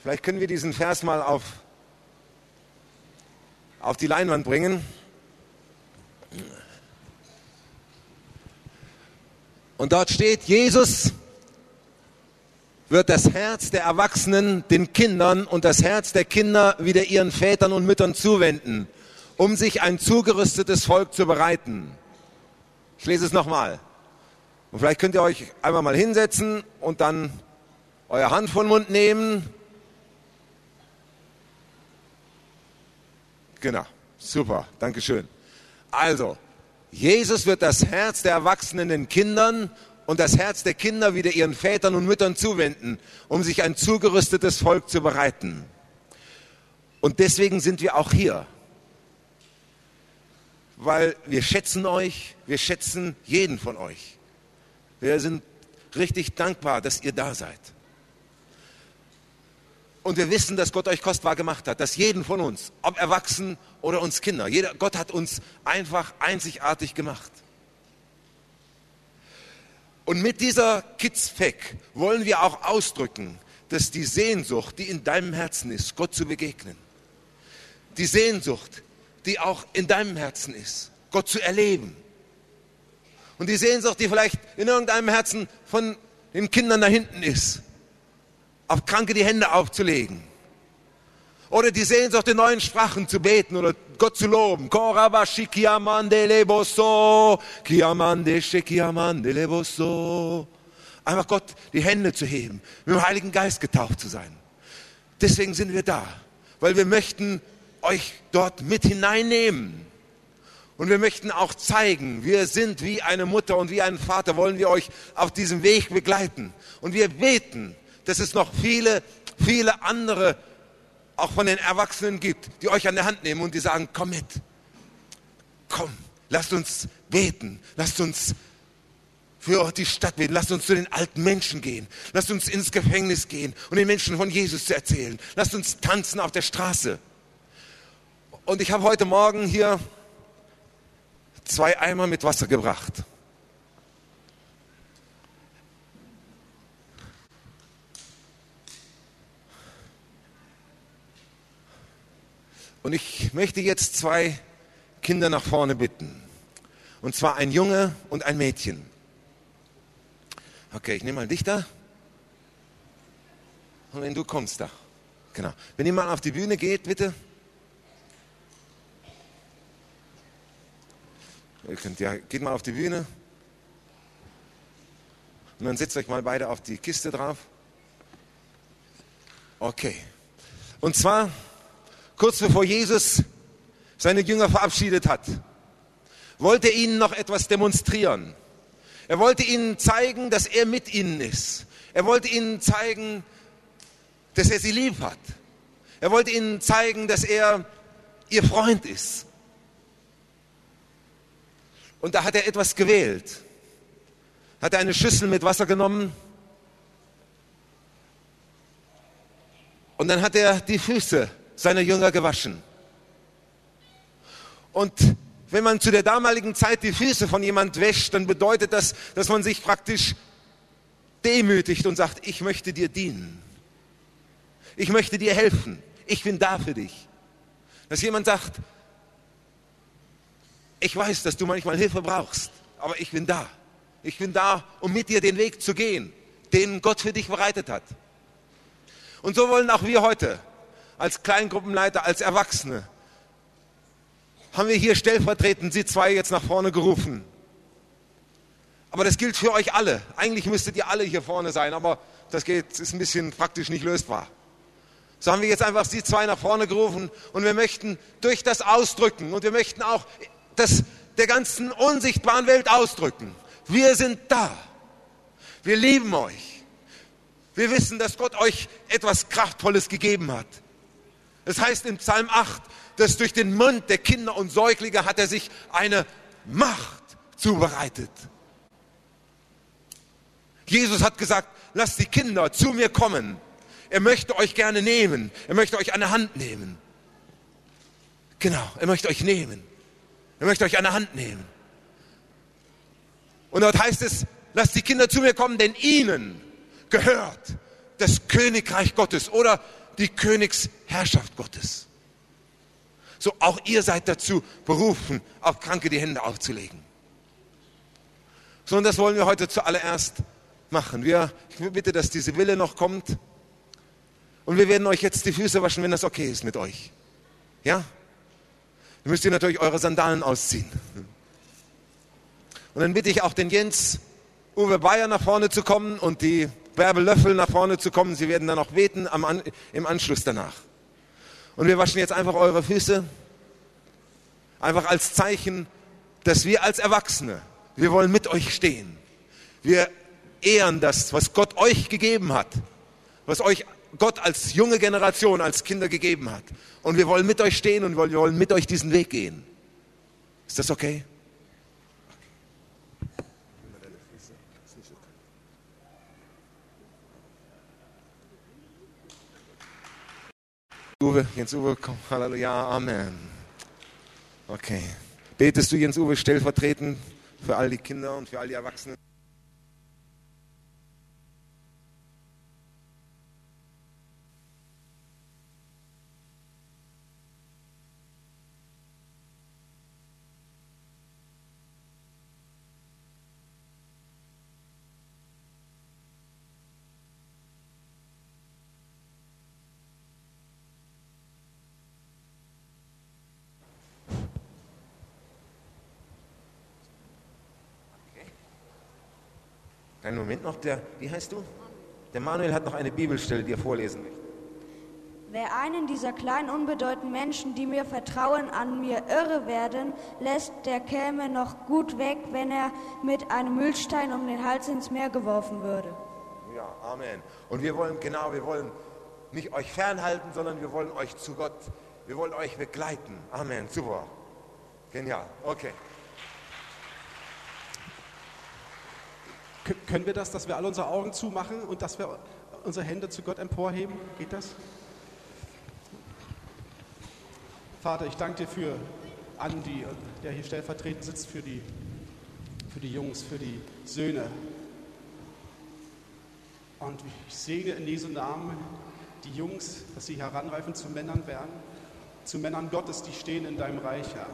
Vielleicht können wir diesen Vers mal auf die Leinwand bringen. Und dort steht, Jesus wird das Herz der Erwachsenen den Kindern und das Herz der Kinder wieder ihren Vätern und Müttern zuwenden, um sich ein zugerüstetes Volk zu bereiten. Ich lese es nochmal. Und vielleicht könnt ihr euch einmal mal hinsetzen und dann eure Hand vor den Mund nehmen. Genau, super, Dankeschön. Also, Jesus wird das Herz der Erwachsenen den Kindern und das Herz der Kinder wieder ihren Vätern und Müttern zuwenden, um sich ein zugerüstetes Volk zu bereiten. Und deswegen sind wir auch hier. Weil wir schätzen euch, wir schätzen jeden von euch. Wir sind richtig dankbar, dass ihr da seid. Und wir wissen, dass Gott euch kostbar gemacht hat, dass jeden von uns, ob erwachsen oder uns Kinder, Gott hat uns einfach einzigartig gemacht. Und mit dieser Kids-Fac wollen wir auch ausdrücken, dass die Sehnsucht, die in deinem Herzen ist, Gott zu begegnen, die Sehnsucht, die auch in deinem Herzen ist, Gott zu erleben. Und die Sehnsucht, die vielleicht in irgendeinem Herzen von den Kindern da hinten ist, auf Kranke die Hände aufzulegen. Oder die Sehnsucht, in neuen Sprachen zu beten oder Gott zu loben. Einfach Gott die Hände zu heben, mit dem Heiligen Geist getauft zu sein. Deswegen sind wir da, weil wir möchten euch dort mit hineinnehmen. Und wir möchten auch zeigen, wir sind wie eine Mutter und wie ein Vater, wollen wir euch auf diesem Weg begleiten. Und wir beten, dass es noch viele, viele andere, auch von den Erwachsenen gibt, die euch an der Hand nehmen und die sagen, komm mit, komm, lasst uns beten, lasst uns für die Stadt beten, lasst uns zu den alten Menschen gehen, lasst uns ins Gefängnis gehen und den Menschen von Jesus zu erzählen, lasst uns tanzen auf der Straße. Und ich habe heute Morgen hier 2 Eimer mit Wasser gebracht. Und ich möchte jetzt 2 Kinder nach vorne bitten. Und zwar ein Junge und ein Mädchen. Okay, ich nehme mal dich da. Und wenn du kommst da. Genau. Wenn ihr mal auf die Bühne geht, bitte. Geht mal auf die Bühne. Und dann setzt euch mal beide auf die Kiste drauf. Okay. Und zwar kurz bevor Jesus seine Jünger verabschiedet hat, wollte er ihnen noch etwas demonstrieren. Er wollte ihnen zeigen, dass er mit ihnen ist. Er wollte ihnen zeigen, dass er sie lieb hat. Er wollte ihnen zeigen, dass er ihr Freund ist. Und da hat er etwas gewählt. Hat er eine Schüssel mit Wasser genommen und dann hat er die Füße seiner Jünger gewaschen. Und wenn man zu der damaligen Zeit die Füße von jemand wäscht, dann bedeutet das, dass man sich praktisch demütigt und sagt, ich möchte dir dienen. Ich möchte dir helfen. Ich bin da für dich. Dass jemand sagt, ich weiß, dass du manchmal Hilfe brauchst, aber ich bin da. Ich bin da, um mit dir den Weg zu gehen, den Gott für dich bereitet hat. Und so wollen auch wir heute als Kleingruppenleiter, als Erwachsene, haben wir hier stellvertretend Sie 2 jetzt nach vorne gerufen. Aber das gilt für euch alle. Eigentlich müsstet ihr alle hier vorne sein, aber das ist ein bisschen praktisch nicht lösbar. So haben wir jetzt einfach Sie 2 nach vorne gerufen und wir möchten durch das ausdrücken und wir möchten auch das der ganzen unsichtbaren Welt ausdrücken. Wir sind da. Wir lieben euch. Wir wissen, dass Gott euch etwas Kraftvolles gegeben hat. Es heißt in Psalm 8, dass durch den Mund der Kinder und Säuglinge hat er sich eine Macht zubereitet. Jesus hat gesagt, lasst die Kinder zu mir kommen. Er möchte euch gerne nehmen. Er möchte euch an der Hand nehmen. Genau, er möchte euch nehmen. Er möchte euch an der Hand nehmen. Und dort heißt es, lasst die Kinder zu mir kommen, denn ihnen gehört das Königreich Gottes oder die Königsherrschaft Gottes. So, auch ihr seid dazu berufen, auf Kranke die Hände aufzulegen. So, und das wollen wir heute zuallererst machen. Ich bitte, dass diese Wille noch kommt. Und wir werden euch jetzt die Füße waschen, wenn das okay ist mit euch. Ja? Dann müsst ihr natürlich eure Sandalen ausziehen. Und dann bitte ich auch den Jens, Uwe Bayer nach vorne zu kommen und die Bärbel Löffel nach vorne zu kommen. Sie werden dann auch beten im Anschluss danach. Und wir waschen jetzt einfach eure Füße. Einfach als Zeichen, dass wir als Erwachsene, wir wollen mit euch stehen. Wir ehren das, was Gott euch gegeben hat. Was euch Gott als junge Generation, als Kinder gegeben hat. Und wir wollen mit euch stehen und wir wollen mit euch diesen Weg gehen. Ist das okay? Jens Uwe, komm, Halleluja, Amen. Okay. Betest du, Jens Uwe, stellvertretend für all die Kinder und für all die Erwachsenen? Einen Moment noch, wie heißt du? Der Manuel hat noch eine Bibelstelle, die er vorlesen möchte. Wer einen dieser kleinen, unbedeutenden Menschen, die mir vertrauen, an mir irre werden lässt, der käme noch gut weg, wenn er mit einem Mühlstein um den Hals ins Meer geworfen würde. Ja, Amen. Und wir wollen nicht euch fernhalten, sondern wir wollen euch zu Gott, wir wollen euch begleiten. Amen, super. Genial, okay. Können wir das, dass wir alle unsere Augen zumachen und dass wir unsere Hände zu Gott emporheben? Geht das? Vater, ich danke dir für Andi, der hier stellvertretend sitzt, für die Jungs, für die Söhne. Und ich segne in Jesu Namen die Jungs, dass sie heranreifen zu Männern werden, zu Männern Gottes, die stehen in deinem Reich, Herr.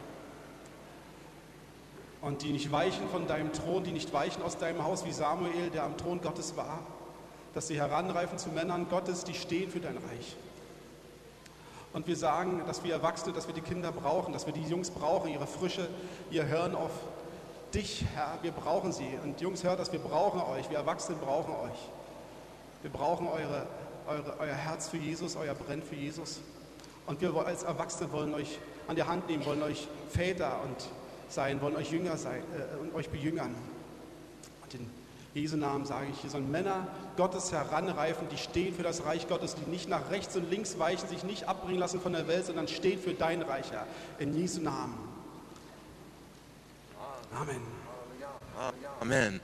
Und die nicht weichen von deinem Thron, die nicht weichen aus deinem Haus wie Samuel, der am Thron Gottes war, dass sie heranreifen zu Männern Gottes, die stehen für dein Reich. Und wir sagen, dass wir Erwachsene, dass wir die Kinder brauchen, dass wir die Jungs brauchen, ihre Frische, ihr Hören auf dich, Herr, wir brauchen sie. Und Jungs, hört das, wir brauchen euch, wir Erwachsenen brauchen euch. Wir brauchen euer Herz für Jesus, euer Brennen für Jesus. Und wir als Erwachsene wollen euch an die Hand nehmen, wollen euch Väter sein, wollen euch Jünger sein und euch bejüngern. Und in Jesu Namen sage ich, hier sollen Männer Gottes heranreifen, die stehen für das Reich Gottes, die nicht nach rechts und links weichen, sich nicht abbringen lassen von der Welt, sondern stehen für dein Reich, Herr. In Jesu Namen. Amen. Amen.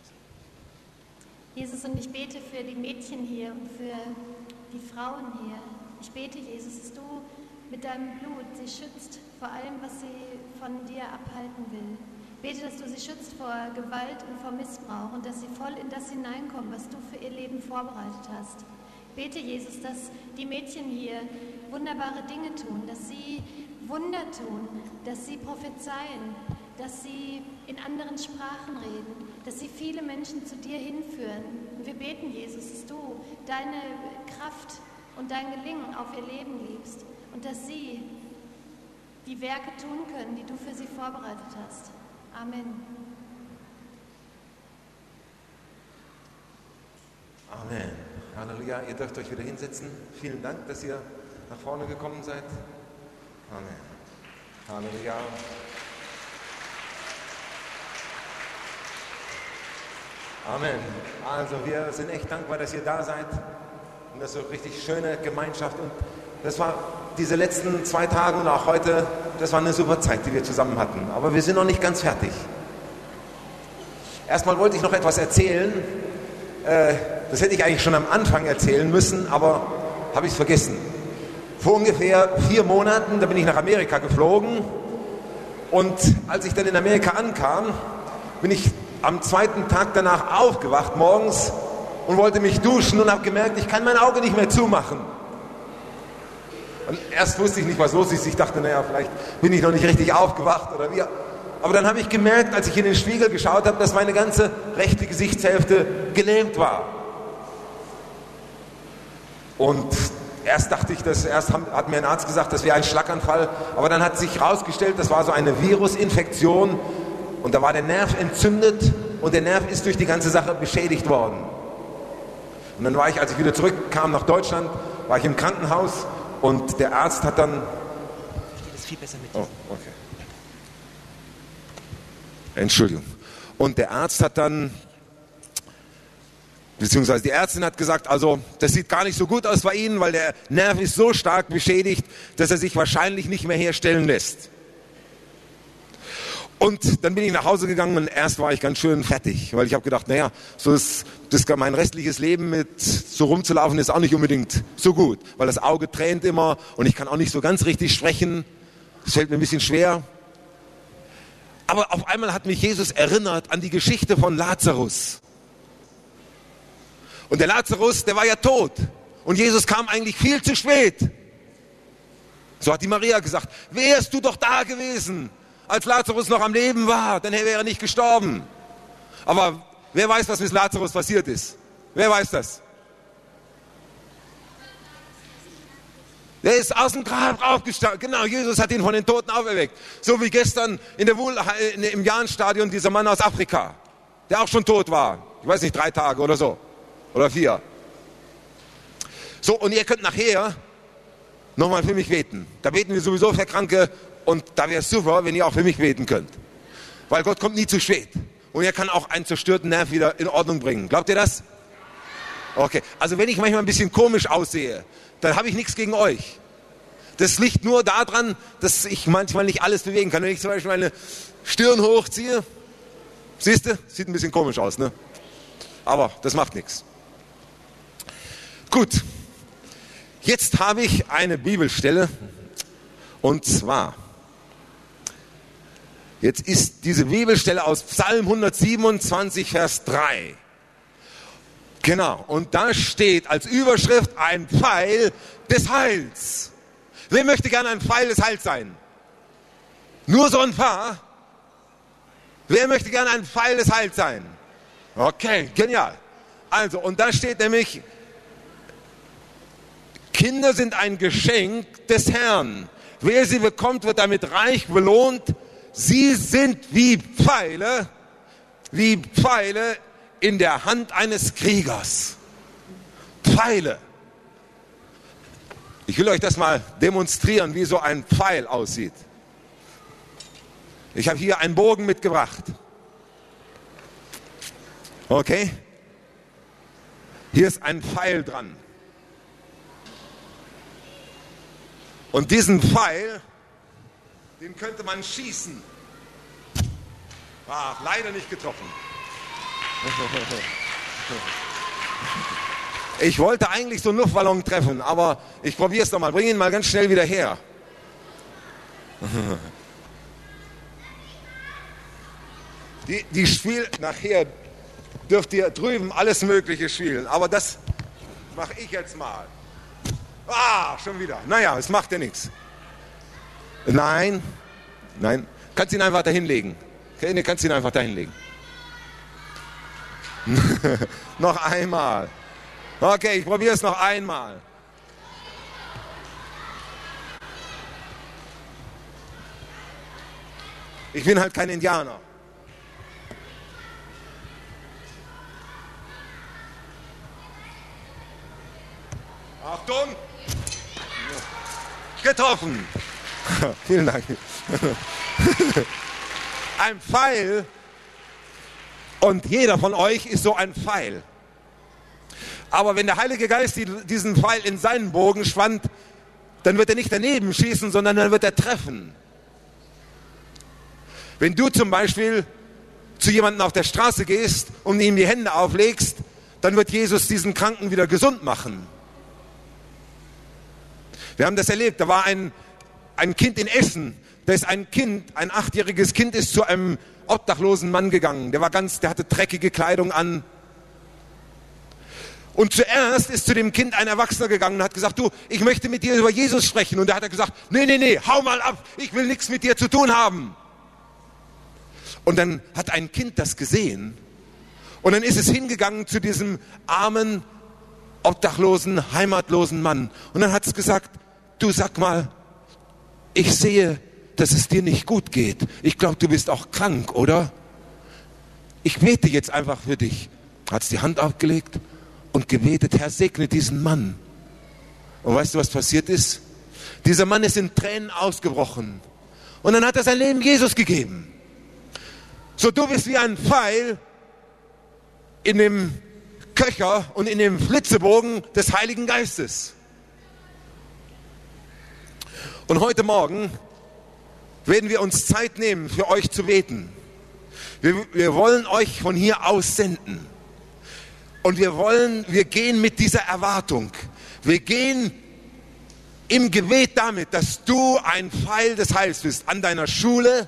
Jesus, und ich bete für die Mädchen hier und für die Frauen hier. Ich bete, Jesus, dass du mit deinem Blut sie schützt vor allem, was sie von dir abhalten will. Bete, dass du sie schützt vor Gewalt und vor Missbrauch und dass sie voll in das hineinkommen, was du für ihr Leben vorbereitet hast. Bete, Jesus, dass die Mädchen hier wunderbare Dinge tun, dass sie Wunder tun, dass sie prophezeien, dass sie in anderen Sprachen reden, dass sie viele Menschen zu dir hinführen. Und wir beten, Jesus, dass du deine Kraft und dein Gelingen auf ihr Leben legst und dass sie die Werke tun können, die du für sie vorbereitet hast. Amen. Amen. Halleluja. Ihr dürft euch wieder hinsetzen. Vielen Dank, dass ihr nach vorne gekommen seid. Amen. Halleluja. Amen. Also wir sind echt dankbar, dass ihr da seid. Und das ist so richtig schöne Gemeinschaft. Und das war diese letzten 2 Tage und auch heute, das war eine super Zeit, die wir zusammen hatten. Aber wir sind noch nicht ganz fertig. Erstmal wollte ich noch etwas erzählen. Das hätte ich eigentlich schon am Anfang erzählen müssen, aber habe ich es vergessen. Vor ungefähr 4 Monaten, da bin ich nach Amerika geflogen. Und als ich dann in Amerika ankam, bin ich am 2. Tag danach aufgewacht morgens und wollte mich duschen und habe gemerkt, ich kann mein Auge nicht mehr zumachen. Und erst wusste ich nicht, was los ist. Ich dachte, naja, vielleicht bin ich noch nicht richtig aufgewacht oder wie. Aber dann habe ich gemerkt, als ich in den Spiegel geschaut habe, dass meine ganze rechte Gesichtshälfte gelähmt war. Und erst dachte ich, hat mir ein Arzt gesagt, das wäre ein Schlaganfall. Aber dann hat sich herausgestellt, das war so eine Virusinfektion. Und da war der Nerv entzündet und der Nerv ist durch die ganze Sache beschädigt worden. Und dann war ich, als ich wieder zurückkam nach Deutschland, war ich im Krankenhaus und der Arzt hat dann... Das ist viel besser mit. Oh, okay. Entschuldigung. Und der Arzt hat dann, beziehungsweise die Ärztin hat gesagt, also das sieht gar nicht so gut aus bei Ihnen, weil der Nerv ist so stark beschädigt, dass er sich wahrscheinlich nicht mehr herstellen lässt. Und dann bin ich nach Hause gegangen und erst war ich ganz schön fertig, weil ich habe gedacht, naja, mein restliches Leben mit so rumzulaufen ist auch nicht unbedingt so gut, weil das Auge tränt immer und ich kann auch nicht so ganz richtig sprechen. Es fällt mir ein bisschen schwer. Aber auf einmal hat mich Jesus erinnert an die Geschichte von Lazarus. Und der Lazarus, der war ja tot. Und Jesus kam eigentlich viel zu spät. So hat die Maria gesagt, wärst du doch da gewesen, als Lazarus noch am Leben war, dann wäre er nicht gestorben. Aber wer weiß, was mit Lazarus passiert ist? Wer weiß das? Der ist aus dem Grab aufgestanden. Genau, Jesus hat ihn von den Toten auferweckt. So wie gestern im Jahnstadion dieser Mann aus Afrika, der auch schon tot war. Ich weiß nicht, 3 Tage oder so. Oder 4. So, und ihr könnt nachher nochmal für mich beten. Da beten wir sowieso für Kranke und da wäre es super, wenn ihr auch für mich beten könnt. Weil Gott kommt nie zu spät. Und er kann auch einen zerstörten Nerv wieder in Ordnung bringen. Glaubt ihr das? Okay, also wenn ich manchmal ein bisschen komisch aussehe, dann habe ich nichts gegen euch. Das liegt nur daran, dass ich manchmal nicht alles bewegen kann. Wenn ich zum Beispiel meine Stirn hochziehe, siehst du, sieht ein bisschen komisch aus, ne? Aber das macht nichts. Gut, jetzt habe ich eine Bibelstelle und zwar, jetzt ist diese Bibelstelle aus Psalm 127, Vers 3. Genau, und da steht als Überschrift ein Pfeil des Heils. Wer möchte gerne ein Pfeil des Heils sein? Nur so ein paar? Wer möchte gerne ein Pfeil des Heils sein? Okay, genial. Also, und da steht nämlich, Kinder sind ein Geschenk des Herrn. Wer sie bekommt, wird damit reich belohnt. Sie sind wie Pfeile in der Hand eines Kriegers. Pfeile. Ich will euch das mal demonstrieren, wie so ein Pfeil aussieht. Ich habe hier einen Bogen mitgebracht. Okay? Hier ist ein Pfeil dran. Und diesen Pfeil, den könnte man schießen. Ach, leider nicht getroffen. Ich wollte eigentlich so einen Luftballon treffen, aber ich probiere es nochmal. Bring ihn mal ganz schnell wieder her. Die spielt nachher, dürft ihr drüben alles Mögliche spielen, aber das mache ich jetzt mal. Ah, schon wieder. Naja, es macht ja nichts. Nein. Kannst ihn einfach dahin legen. Okay, du kannst ihn einfach dahin legen. Noch einmal. Okay, ich probiere es noch einmal. Ich bin halt kein Indianer. Achtung! Getroffen! Vielen Dank. Ein Pfeil, und jeder von euch ist so ein Pfeil. Aber wenn der Heilige Geist diesen Pfeil in seinen Bogen spannt, dann wird er nicht daneben schießen, sondern dann wird er treffen. Wenn du zum Beispiel zu jemandem auf der Straße gehst und ihm die Hände auflegst, dann wird Jesus diesen Kranken wieder gesund machen. Wir haben das erlebt, da war ein Kind in Essen, da ist ein 8-jähriges Kind ist zu einem obdachlosen Mann gegangen, der hatte dreckige Kleidung an. Und zuerst ist zu dem Kind ein Erwachsener gegangen und hat gesagt, du, ich möchte mit dir über Jesus sprechen. Und da hat er gesagt, nee, hau mal ab, ich will nichts mit dir zu tun haben. Und dann hat ein Kind das gesehen und dann ist es hingegangen zu diesem armen, obdachlosen, heimatlosen Mann. Und dann hat es gesagt, du, sag mal, ich sehe, dass es dir nicht gut geht. Ich glaube, du bist auch krank, oder? Ich bete jetzt einfach für dich. Hat es die Hand abgelegt und gebetet, Herr, segne diesen Mann. Und weißt du, was passiert ist? Dieser Mann ist in Tränen ausgebrochen. Und dann hat er sein Leben Jesus gegeben. So, du bist wie ein Pfeil in dem Köcher und in dem Flitzebogen des Heiligen Geistes. Und heute Morgen werden wir uns Zeit nehmen, für euch zu beten. Wir wollen euch von hier aus senden. Und wir gehen mit dieser Erwartung. Wir gehen im Gebet damit, dass du ein Pfeil des Heils bist. An deiner Schule,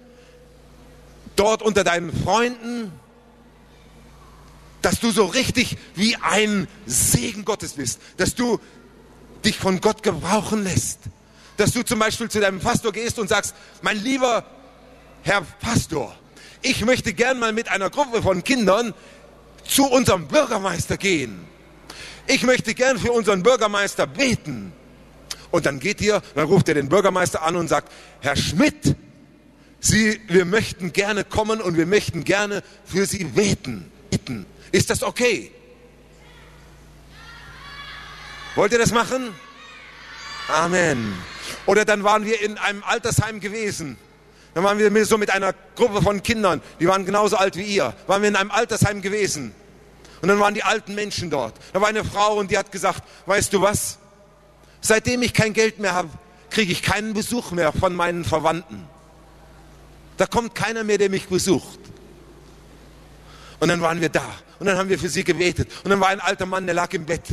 dort unter deinen Freunden, dass du so richtig wie ein Segen Gottes bist, dass du dich von Gott gebrauchen lässt, dass du zum Beispiel zu deinem Pastor gehst und sagst, mein lieber Herr Pastor, ich möchte gern mal mit einer Gruppe von Kindern zu unserem Bürgermeister gehen. Ich möchte gern für unseren Bürgermeister beten. Und dann dann ruft er den Bürgermeister an und sagt, Herr Schmidt, wir möchten gerne kommen und wir möchten gerne für Sie beten. Ist das okay? Wollt ihr das machen? Amen. Oder dann waren wir in einem Altersheim gewesen. Dann waren wir so mit einer Gruppe von Kindern, die waren genauso alt wie ihr. Waren wir in einem Altersheim gewesen. Und dann waren die alten Menschen dort. Da war eine Frau und die hat gesagt, weißt du was? Seitdem ich kein Geld mehr habe, kriege ich keinen Besuch mehr von meinen Verwandten. Da kommt keiner mehr, der mich besucht. Und dann waren wir da. Und dann haben wir für sie gebetet. Und dann war ein alter Mann, der lag im Bett.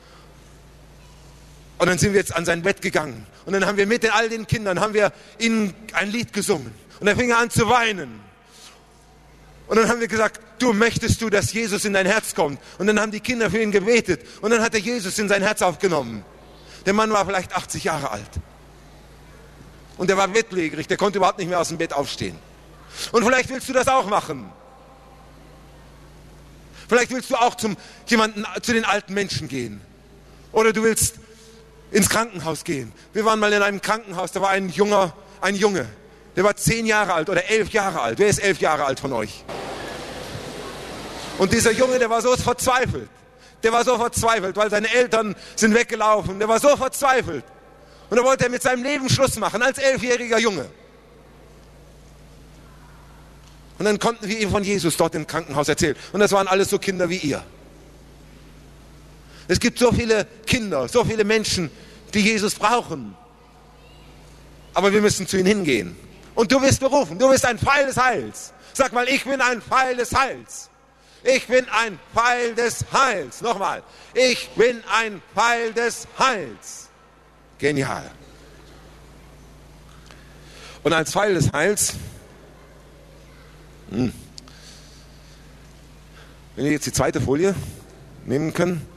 Und dann sind wir jetzt an sein Bett gegangen. Und dann haben wir mit all den Kindern, ihnen ein Lied gesungen. Und dann fing er an zu weinen. Und dann haben wir gesagt, möchtest du, dass Jesus in dein Herz kommt? Und dann haben die Kinder für ihn gebetet. Und dann hat er Jesus in sein Herz aufgenommen. Der Mann war vielleicht 80 Jahre alt. Und der war bettlägerig, der konnte überhaupt nicht mehr aus dem Bett aufstehen. Und vielleicht willst du das auch machen. Vielleicht willst du auch zu den alten Menschen gehen. Oder du willst ins Krankenhaus gehen. Wir waren mal in einem Krankenhaus, da war ein Junge, der war 10 Jahre alt oder 11 Jahre alt. Wer ist 11 Jahre alt von euch? Und dieser Junge, der war so verzweifelt. Weil seine Eltern sind weggelaufen. Der war so verzweifelt. Und da wollte er mit seinem Leben Schluss machen, als 11-jähriger Junge. Und dann konnten wir ihm von Jesus dort im Krankenhaus erzählen. Und das waren alles so Kinder wie ihr. Es gibt so viele Kinder, so viele Menschen, die Jesus brauchen. Aber wir müssen zu ihnen hingehen. Und du bist berufen, du bist ein Pfeil des Heils. Sag mal, ich bin ein Pfeil des Heils. Ich bin ein Pfeil des Heils. Nochmal, ich bin ein Pfeil des Heils. Genial. Und als Pfeil des Heils, wenn wir jetzt die zweite Folie nehmen können.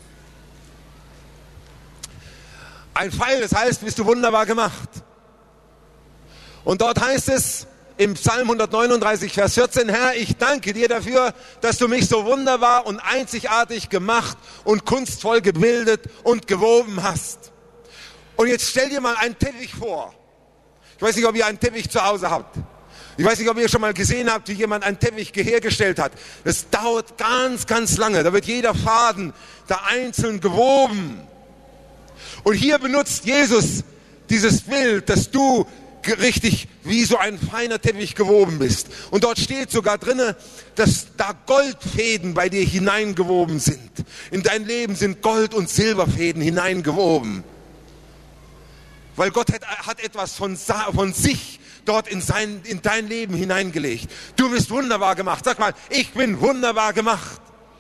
Ein Pfeil des Heils bist du wunderbar gemacht. Und dort heißt es im Psalm 139, Vers 14, Herr, ich danke dir dafür, dass du mich so wunderbar und einzigartig gemacht und kunstvoll gebildet und gewoben hast. Und jetzt stell dir mal einen Teppich vor. Ich weiß nicht, ob ihr einen Teppich zu Hause habt. Ich weiß nicht, ob ihr schon mal gesehen habt, wie jemand einen Teppich hergestellt hat. Das dauert ganz, ganz lange. Da wird jeder Faden da einzeln gewoben. Und hier benutzt Jesus dieses Bild, dass du richtig wie so ein feiner Teppich gewoben bist. Und dort steht sogar drinne, dass da Goldfäden bei dir hineingewoben sind. In dein Leben sind Gold- und Silberfäden hineingewoben. Weil Gott hat etwas von sich dort in dein Leben hineingelegt. Du bist wunderbar gemacht. Sag mal, ich bin wunderbar gemacht.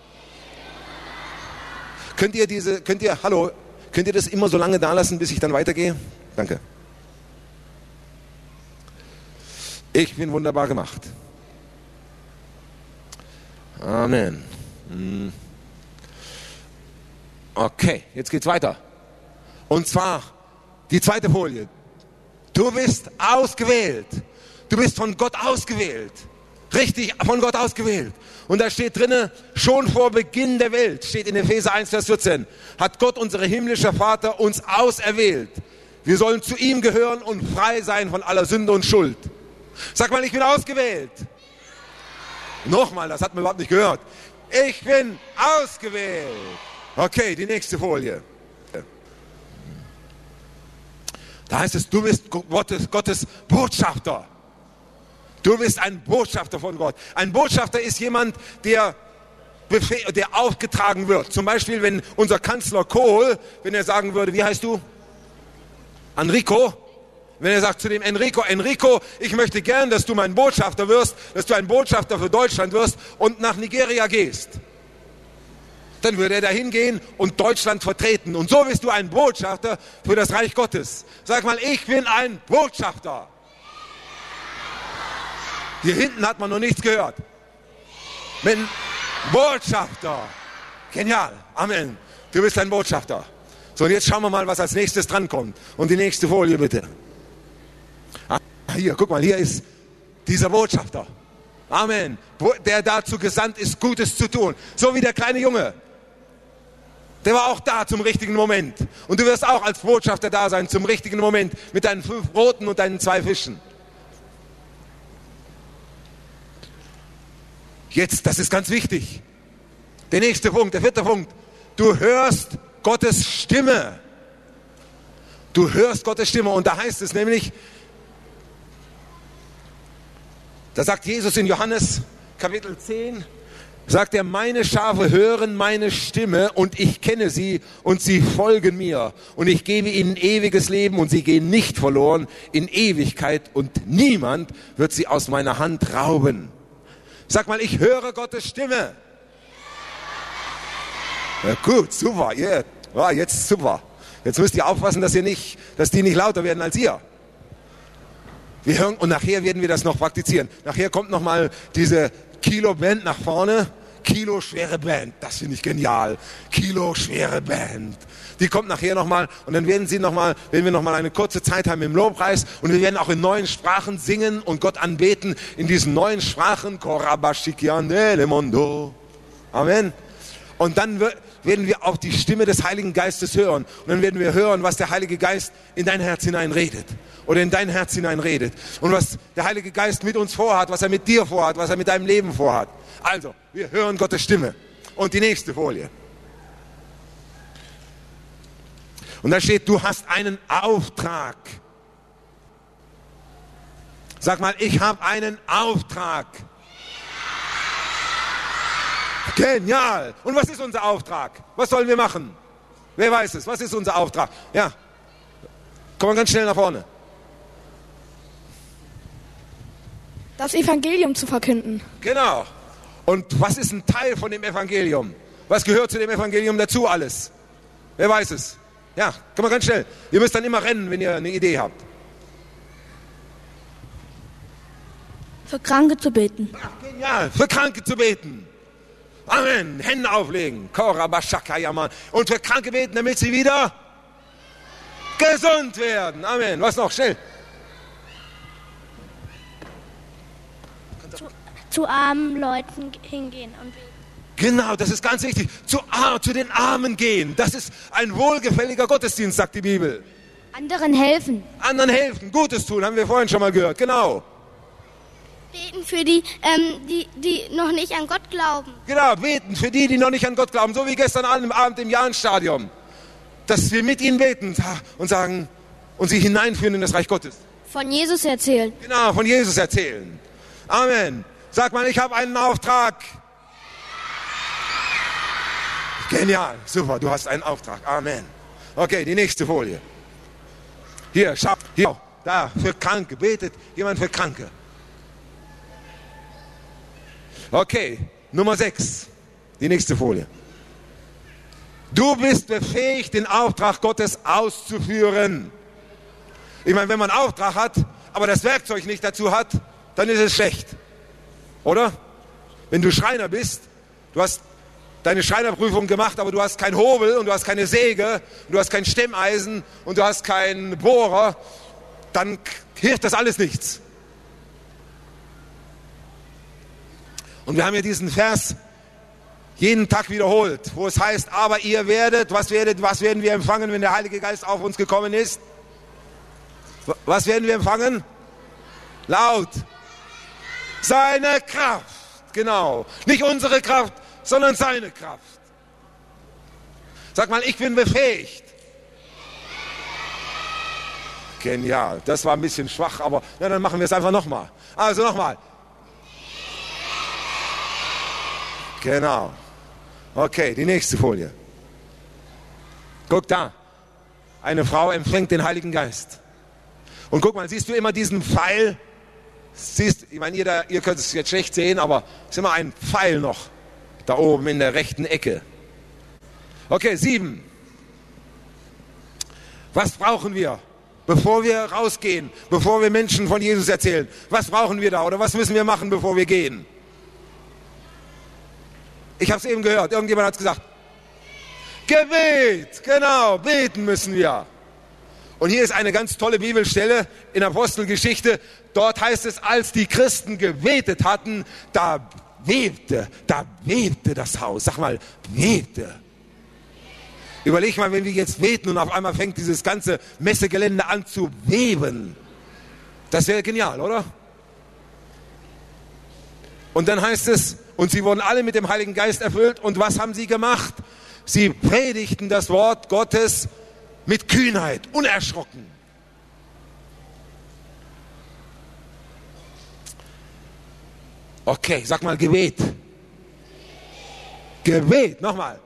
Könnt ihr das immer so lange da lassen, bis ich dann weitergehe? Danke. Ich bin wunderbar gemacht. Amen. Okay, jetzt geht's weiter. Und zwar die zweite Folie. Du bist ausgewählt. Du bist von Gott ausgewählt. Richtig, von Gott ausgewählt. Und da steht drinne, schon vor Beginn der Welt, steht in Epheser 1, Vers 14, hat Gott, unser himmlischer Vater, uns auserwählt. Wir sollen zu ihm gehören und frei sein von aller Sünde und Schuld. Sag mal, ich bin ausgewählt. Nochmal, das hat man überhaupt nicht gehört. Ich bin ausgewählt. Okay, die nächste Folie. Da heißt es, du bist Gottes Botschafter. Du bist ein Botschafter von Gott. Ein Botschafter ist jemand, der aufgetragen wird. Zum Beispiel, wenn unser Kanzler Kohl, wenn er sagen würde, wie heißt du? Enrico. Wenn er sagt zu dem Enrico, ich möchte gern, dass du mein Botschafter wirst, dass du ein Botschafter für Deutschland wirst und nach Nigeria gehst. Dann würde er dahin gehen und Deutschland vertreten. Und so bist du ein Botschafter für das Reich Gottes. Sag mal, ich bin ein Botschafter. Hier hinten hat man noch nichts gehört. Mit Botschafter. Genial. Amen. Du bist ein Botschafter. So, und jetzt schauen wir mal, was als nächstes drankommt. Und die nächste Folie bitte. Hier, guck mal, hier ist dieser Botschafter. Amen. Der dazu gesandt ist, Gutes zu tun. So wie der kleine Junge. Der war auch da zum richtigen Moment. Und du wirst auch als Botschafter da sein zum richtigen Moment mit deinen 5 Broten und deinen 2 Fischen. Jetzt, das ist ganz wichtig. Der nächste Punkt, der 4. Punkt. Du hörst Gottes Stimme. Du hörst Gottes Stimme. Und da heißt es nämlich, da sagt Jesus in Johannes Kapitel 10, sagt er, meine Schafe hören meine Stimme und ich kenne sie und sie folgen mir. Und ich gebe ihnen ewiges Leben und sie gehen nicht verloren in Ewigkeit und niemand wird sie aus meiner Hand rauben. Sag mal, ich höre Gottes Stimme. Ja, gut, super. Yeah. Ja, jetzt super. Jetzt müsst ihr aufpassen, dass die nicht lauter werden als ihr. Wir hören, und nachher werden wir das noch praktizieren. Nachher kommt nochmal diese Kilo-Band nach vorne. Kilo-schwere Band. Das finde ich genial. Kilo-schwere Band. Die kommt nachher nochmal und dann werden wir nochmal eine kurze Zeit haben im Lobpreis und wir werden auch in neuen Sprachen singen und Gott anbeten in diesen neuen Sprachen. Amen. Und dann werden wir auch die Stimme des Heiligen Geistes hören. Und dann werden wir hören, was der Heilige Geist in dein Herz hinein redet. Oder in dein Herz hinein redet. Und was der Heilige Geist mit uns vorhat, was er mit dir vorhat, was er mit deinem Leben vorhat. Also, wir hören Gottes Stimme. Und die nächste Folie. Und da steht, du hast einen Auftrag. Sag mal, ich habe einen Auftrag. Genial. Und was ist unser Auftrag? Was sollen wir machen? Wer weiß es? Was ist unser Auftrag? Ja. Komm mal ganz schnell nach vorne. Das Evangelium zu verkünden. Genau. Und was ist ein Teil von dem Evangelium? Was gehört zu dem Evangelium dazu alles? Wer weiß es? Ja, komm mal ganz schnell. Ihr müsst dann immer rennen, wenn ihr eine Idee habt. Für Kranke zu beten. Ach, genial. Für Kranke zu beten. Amen. Hände auflegen. Und für Kranke beten, damit sie wieder gesund werden. Amen. Was noch? Schnell. Zu armen Leuten hingehen und beten. Genau, das ist ganz wichtig. Zu den Armen gehen. Das ist ein wohlgefälliger Gottesdienst, sagt die Bibel. Anderen helfen. Anderen helfen. Gutes tun, haben wir vorhin schon mal gehört. Genau. Beten für die, die noch nicht an Gott glauben. Genau, beten für die noch nicht an Gott glauben. So wie gestern Abend im Jahrenstadion. Dass wir mit ihnen beten und sagen und sie hineinführen in das Reich Gottes. Von Jesus erzählen. Genau, von Jesus erzählen. Amen. Sag mal, ich habe einen Auftrag. Genial, super, du hast einen Auftrag. Amen. Okay, die nächste Folie. Hier, schau, hier, da, für Kranke. Betet jemand für Kranke. Okay, Nummer 6. Die nächste Folie. Du bist befähigt, den Auftrag Gottes auszuführen. Ich meine, wenn man einen Auftrag hat, aber das Werkzeug nicht dazu hat, dann ist es schlecht. Oder? Wenn du Schreiner bist, du hast deine Schreinerprüfung gemacht, aber du hast keinen Hobel und du hast keine Säge und du hast kein Stemmeisen und du hast keinen Bohrer, dann hilft das alles nichts. Und wir haben ja diesen Vers jeden Tag wiederholt, wo es heißt, aber ihr werdet, was werden wir empfangen, wenn der Heilige Geist auf uns gekommen ist? Was werden wir empfangen? Laut. Seine Kraft. Genau. Nicht unsere Kraft, sondern seine Kraft. Sag mal, ich bin befähigt. Genial. Das war ein bisschen schwach, aber ja, dann machen wir es einfach nochmal. Also nochmal. Genau. Okay, die nächste Folie. Guck da. Eine Frau empfängt den Heiligen Geist. Und guck mal, siehst du immer diesen Pfeil? Ich meine, ihr könnt es jetzt schlecht sehen, aber es ist immer ein Pfeil noch. Da oben in der rechten Ecke. Okay, 7. Was brauchen wir, bevor wir rausgehen, bevor wir Menschen von Jesus erzählen? Was brauchen wir da oder was müssen wir machen, bevor wir gehen? Ich habe es eben gehört, irgendjemand hat es gesagt. Gebet, genau, beten müssen wir. Und hier ist eine ganz tolle Bibelstelle in Apostelgeschichte. Dort heißt es, als die Christen gebetet hatten, da bebte das Haus. Sag mal, bebte. Überleg mal, wenn wir jetzt beten und auf einmal fängt dieses ganze Messegelände an zu beben. Das wäre genial, oder? Und dann heißt es, und sie wurden alle mit dem Heiligen Geist erfüllt. Und was haben sie gemacht? Sie predigten das Wort Gottes mit Kühnheit, unerschrocken. Okay, sag mal Gebet. Gebet, nochmal.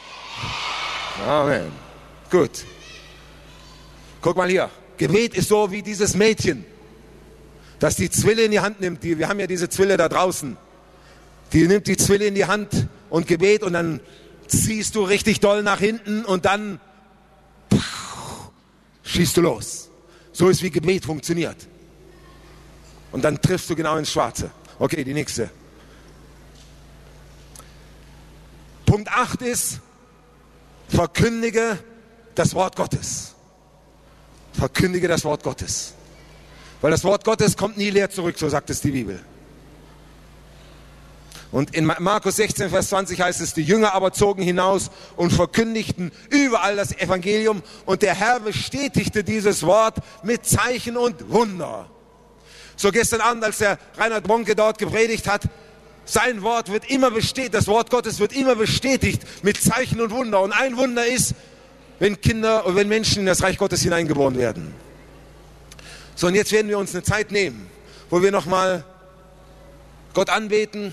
Amen. Gut. Guck mal hier. Gebet ist so wie dieses Mädchen, das die Zwille in die Hand nimmt. Wir haben ja diese Zwille da draußen. Die nimmt die Zwille in die Hand und Gebet und dann ziehst du richtig doll nach hinten und dann schießt du los. So ist wie Gebet funktioniert. Und dann triffst du genau ins Schwarze. Okay, die nächste. Punkt 8 ist, verkündige das Wort Gottes. Verkündige das Wort Gottes. Weil das Wort Gottes kommt nie leer zurück, so sagt es die Bibel. Und in Markus 16, Vers 20 heißt es, die Jünger aber zogen hinaus und verkündigten überall das Evangelium und der Herr bestätigte dieses Wort mit Zeichen und Wunder. So gestern Abend, als der Reinhard Bonke dort gepredigt hat, sein Wort wird immer bestätigt, das Wort Gottes wird immer bestätigt mit Zeichen und Wunder. Und ein Wunder ist, wenn Kinder und wenn Menschen in das Reich Gottes hineingeboren werden. So, und jetzt werden wir uns eine Zeit nehmen, wo wir nochmal Gott anbeten.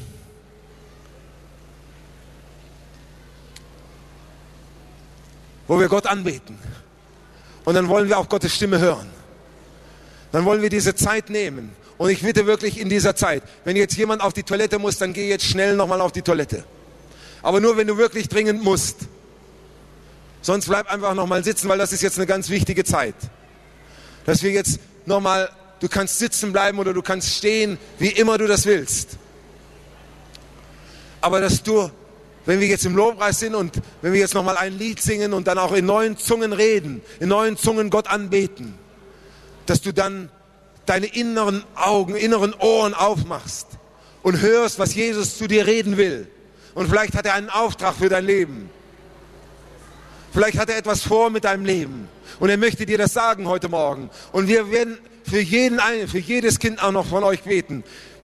Wo wir Gott anbeten. Und dann wollen wir auch Gottes Stimme hören. Dann wollen wir diese Zeit nehmen. Und ich bitte wirklich in dieser Zeit, wenn jetzt jemand auf die Toilette muss, dann geh jetzt schnell nochmal auf die Toilette. Aber nur, wenn du wirklich dringend musst. Sonst bleib einfach nochmal sitzen, weil das ist jetzt eine ganz wichtige Zeit. Dass wir jetzt nochmal, du kannst sitzen bleiben oder du kannst stehen, wie immer du das willst. Aber dass du, wenn wir jetzt im Lobpreis sind und wenn wir jetzt nochmal ein Lied singen und dann auch in neuen Zungen reden, in neuen Zungen Gott anbeten, dass du dann deine inneren Augen, inneren Ohren aufmachst und hörst, was Jesus zu dir reden will. Und vielleicht hat er einen Auftrag für dein Leben. Vielleicht hat er etwas vor mit deinem Leben. Und er möchte dir das sagen heute Morgen. Und wir werden für jedes Kind auch noch von euch beten.